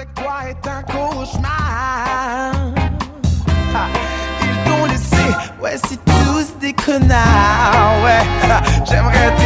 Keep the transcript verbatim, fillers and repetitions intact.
avec toi est un cauchemar. Ha, ils t'ont laissé, ouais, c'est tous des connards, ouais. Ha, j'aimerais